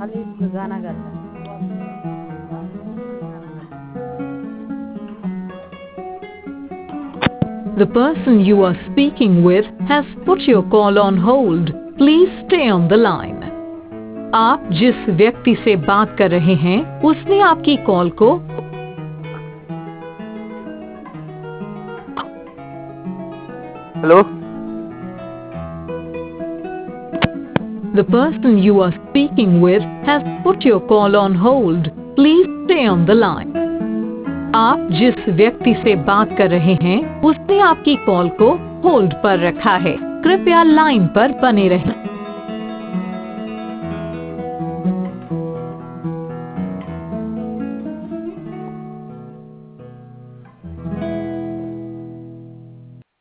खाली गाना गाता है। The person you are speaking with has put your call on hold. Please stay on the line. आप जिस व्यक्ति से बात कर रहे हैं उसने आपकी कॉल को hello. The person you are speaking with has put your call on hold. Please stay on the line. आप जिस व्यक्ति से बात कर रहे हैं उसने आपकी कॉल को होल्ड पर रखा है। कृपया लाइन पर बने रहें।